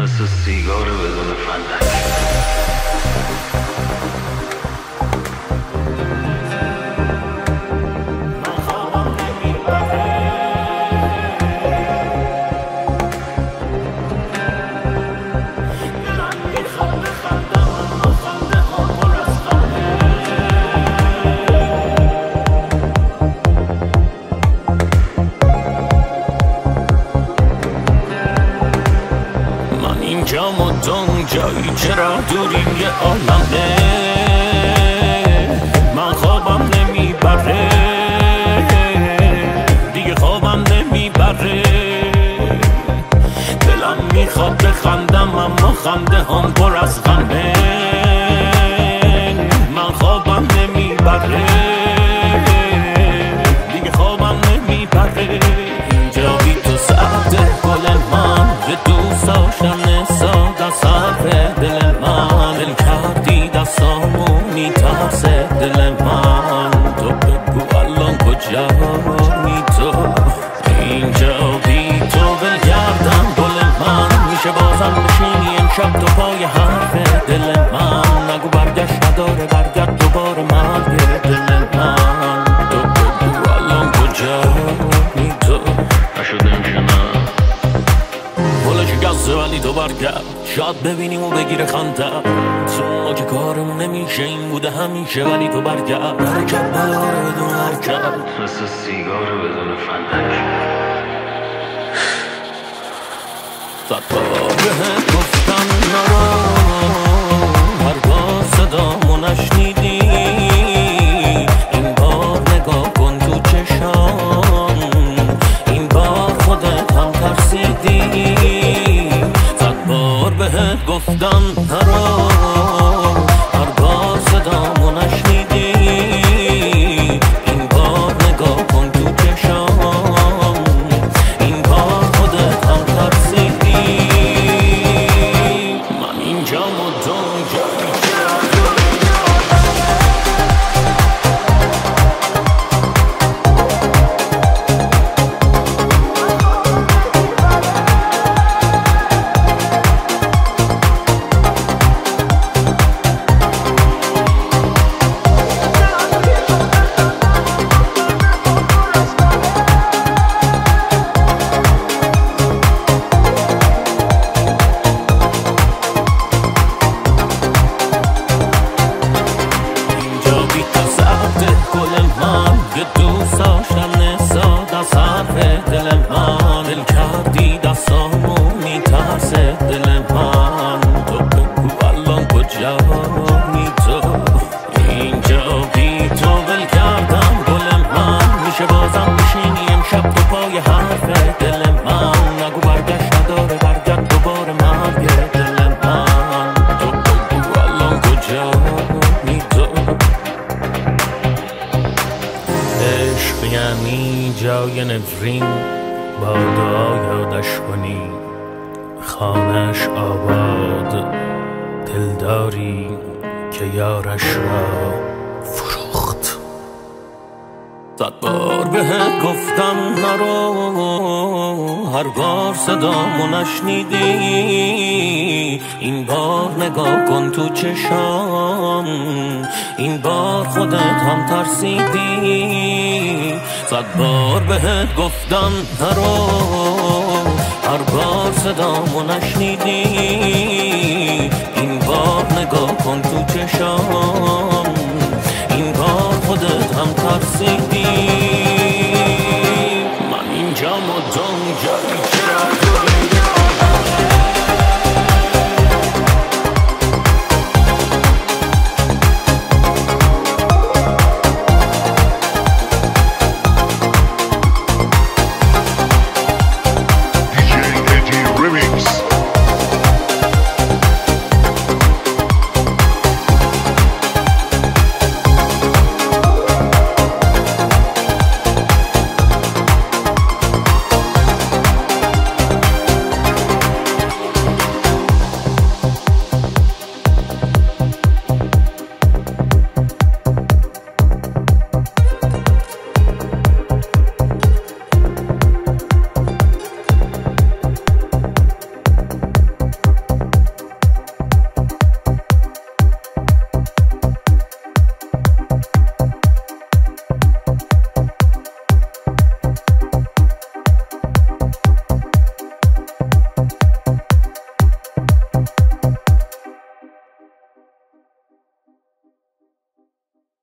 مثل سیگار بدون فندک. اینجا مدام جایی چرا دوریم یه عالمه، من خوابم نمیبره دیگه، خوابم نمیبره، دلم میخواد بخندم اما خنده هم پر از غمه، من خوابم نمیبره دیگه، خوابم نمیبره. اینجا بی تو سعده گل من به دوست داشتن ساده صرف دل من، دل کردی دستامو میترسه دل من، تو بگو الان کجایی تو؟ اینجا بی تو ول کردم گل من، میشه بازم بشینی امشب تو پای حرف دل من، نگو برگشت نداره برگرد دوباره مرگ دل من، تو بگو الان کجایی تو؟ نشده میشه نه بلش گزه ولی تو برگرد، شاید ببینیم و بگیره خندم، تو ما که کارمون نمیشه این بوده همیشه، ولی تو برگرد، حرکت نداره بدون حرکت، مثل سیگار بدون فندک. صد بار بهت گفتم نرو، هر بار صدامو نشنیدی، این بار نگاه کن تو چشام، این بار خودت هم ترسیدی، صد بار بهت گفتم نرو، هر بار صدامو نشنیدی، این بار نگاه کن تو چشام، این بار خودت هم ترسیدی، من اینجا مدام جایی دوست داشتن ساده صرف دل من، دل کردی دستامو میترسه دل من، تو بگو الان کجایی تو؟ اینجا بی تو ول کردم گل من، میشه بازم بشینی امشب تو پای حرف دل من، نگو برگشت نداره برگرد دوباره مرگ دل من، تو بگو الان کجایی تو؟ عشق یعنی جای نفرین، با دعا یادش کنی خانش آباد، دلداری که یارش را فروخت. صد بار بهت گفتم نرو، هر بار صدامو نشنیدی، این بار نگاه کن تو چشام، این بار خودت هم ترسیدی، صد بار بهت گفتم نرو، هر بار صدامو نشنیدی، این بار نگاه کن تو چشام، این بار خودت هم ترسیدی.